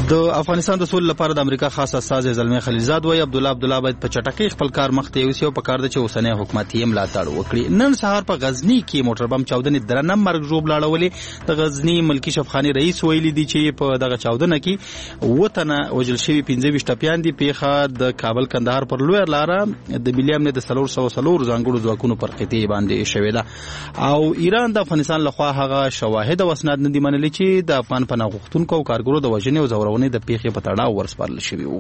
د افغانستان د سولې لپاره د امریکا خاص استازی زلمی خلیلزاد وایي عبدالله باید په چټکۍ خپل کار مخته یوسي او په کار د چې اوسنی حکومت یې ملاتړ وکړي. نن سهار په غزني کې موټر بم چاودنې درنه مرګ ژوبل اړولې. د غزني ملکی شفخاني رئیس ویلي دي چې په دغه چاودنه کې 7 تنه وژل شوي 25 ټپیان دي. پیښه د کابل کندهار پر لویه لاره د ملي امنیت د 304 ځانګړو ځواکونو پر خطې باندې شوې ده او ایران د افغانستان لخوا هغه شواهد او اسناد نه دي منلي چې د افغان پناه غوښتونکو او کارګرو د وژنې او زورونې د پیښې په تړاو ورسپارل شوي وو.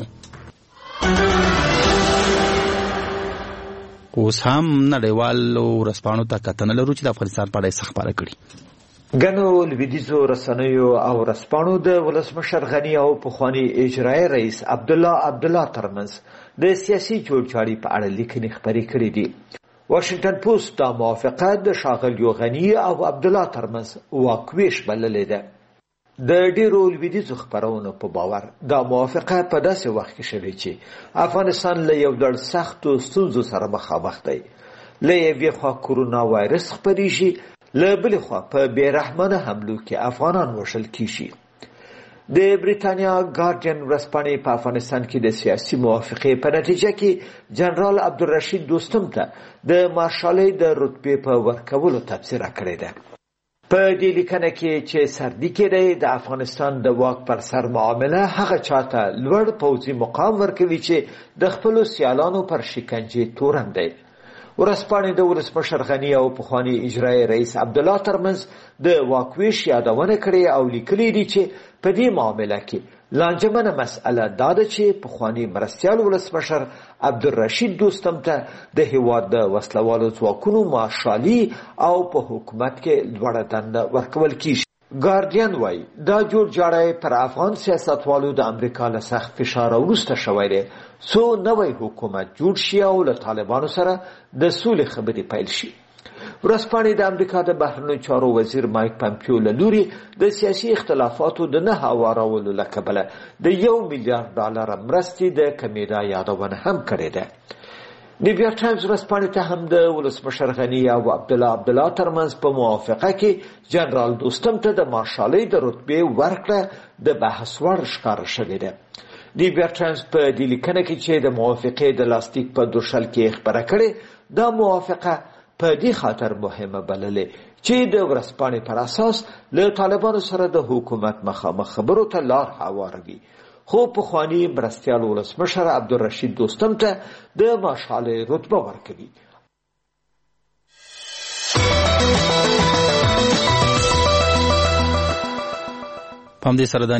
اوس هم نړیوالو ورځپاڼو ته کتنه لرو چې د افغانستان په اړه یې څه خپاره کړي. ګڼو لویدیځو رسنیو او ورځپاڼو د ولسمشر غني او پخواني اجرایي رئیس عبدالله ترمنځ د سیاسي جوړجاړي په اړه لیکنې خپرې کړې دي. واشنگټن پوسټ دا موافقت د ښاغلیو غني او عبدالله ترمنځ واکویش بللې ده. د ډیرو لویدیځو خپرونو په باور دا موافقه په داسې وخت کې شوې چې افغانستان له یو ډول سختو ستونزو سره مخامخ دی. له یوې خوا کورونا وایرس خپریږي، له بلې خوا په بېرحمانه حملو کې افغانان وژل کیږي. د بریتانیا ګارډین ورځپاڼې په افغانستان کې د سیاسي موافقې په نتیجه کې جنرال عبدالرشید دوستم ته د مارشالۍ د رتبې په ورکولو تبصره کړې ده. په دې لیکنه کې چې سردي کېدی د افغانستان د واک پر سر معامله هغه چاته لوړ پوځي مقام ورکوي چې د خپلو سیالانو پر شکنجې تورن دی. ورځپاڼې د ولسمشر غني او پخواني اجرایي رئیس عبدالله ترمنځ د واکویش یادونه کړې او لیکلي دي چې په دې معامله کې لانجمنه مسأله دا ده چې پخواني مرستیال ولسمشر عبدالرشید دوستم ته د هیواد د وسلوالو ځواکونو مارشالي او په حکومت کې لوړه دنده ورکول کیږي. ګارډین وایي دا جوړجاړی پر افغان سیاستوالو د امریکا له سخت فشار وروسته شوی دی څو نوی حکومت جوړ شي او له طالبانو سره د سولې خبرې پیل شي. ورځپاڼې د امریکا د بهرنیو چارو وزیر مایک پمپیو له لوري د سیاسي اختلافاتو د نه هوارولو له کبله د $1 میلیارډ مرستې د کمیدا یادونه هم کړې ده. نیویارک ټایمز ورځپاڼې ته هم د ولسمشر غني او عبدالله ترمنځ په موافقه کې جنرال دوستم ته د مارشالۍ د رتبې ورکړه د بحث وړ ښکاره شوې ده. نیویارک ټایمز په دې لیکنه کې چې د موافقې د لاسلیک په دوشل کې خبره کړې دا موافقه په دې خاطر مهمه بللې چې د ورځپاڼې پر اساس له طالبانو سره د حکومت مخامخ خبرو ته لار هواروي. خو پخواني مرستیال ولسمشر عبدالرشید دوستم ته د مارشالۍ رتبه ورکوي. په همدې سره